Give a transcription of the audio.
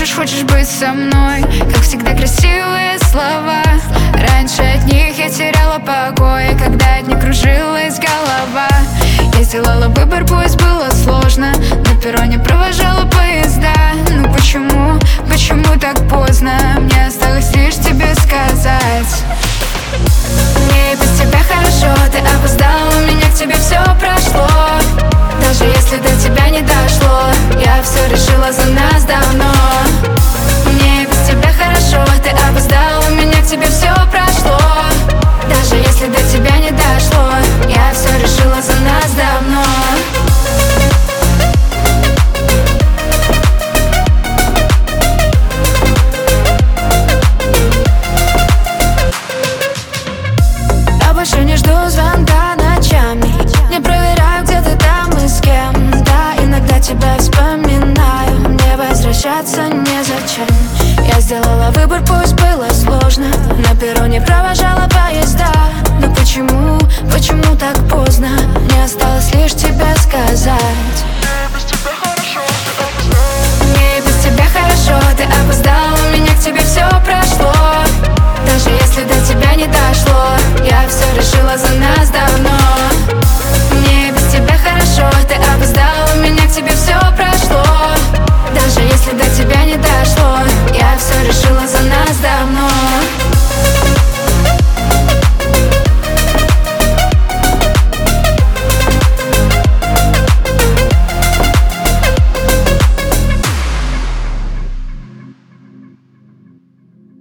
хочешь быть со мной. Как всегда красивые слова. Раньше от них я теряла покой, когда от них кружилась голова. Я сделала выбор, пусть было сложно. На перроне провожала поезда. Ну почему так поздно? Мне осталось лишь тебе сказать: мне и без тебя хорошо. Ты опоздала, у меня к тебе все прошло. Даже если до тебя не дошло, я все решила за нас давно. Мне и без тебя хорошо. Ты опоздала, у меня к тебе все прошло. Даже если до тебя не дошло, я все решила за нас давно. Я больше не жду звонка ночами, не проверяю, где ты там и с кем. Да, иногда тебя вспоминаю, мне возвращаться незачем. Я сделала выбор, пусть было сложно. На перроне провожала поезда. Но почему так поздно? Мне осталось лишь тебе сказать: мне и без тебя хорошо. Ты опоздала, у меня к тебе все прошло. Даже если до тебя не дошло, я все решила за нас давно. Мне и без тебя хорошо. Ты опоздала, у меня к тебе все прошло. Даже если до тебя не дошло, я все решила за нас давно.